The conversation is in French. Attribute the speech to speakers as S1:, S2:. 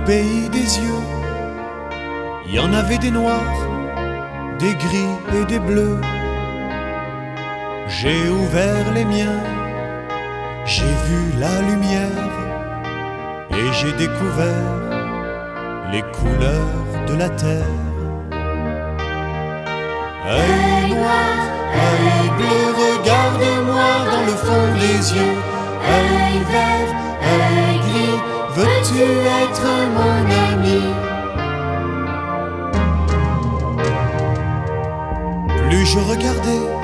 S1: pays des yeux, il y en avait des noirs, des gris et des bleus. J'ai ouvert les miens, j'ai vu la lumière et j'ai découvert les couleurs de la terre. Œil noir, œil bleu, regarde-moi dans le fond des yeux. Œil vert, œil gris, veux-tu être mon ami? Plus je regardais,